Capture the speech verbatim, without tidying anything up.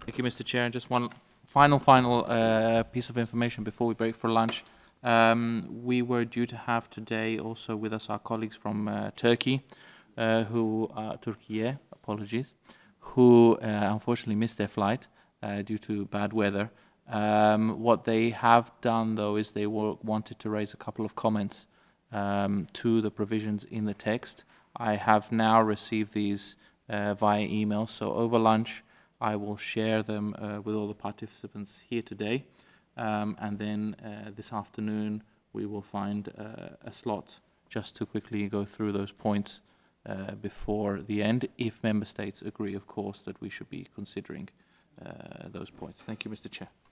Thank you, Mister Chair. Just one final, final uh, piece of information before we break for lunch. Um, we were due to have today also with us our colleagues from uh, Turkey, uh, who uh, Turkey, apologies, who uh, unfortunately missed their flight uh, due to bad weather. Um, what they have done, though, is they were, wanted to raise a couple of comments um, to the provisions in the text. I have now received these uh, via email, so over lunch I will share them uh, with all the participants here today, um, and then uh, this afternoon we will find uh, a slot just to quickly go through those points uh, before the end, if Member States agree, of course, that we should be considering uh, those points. Thank you, Mister Chair.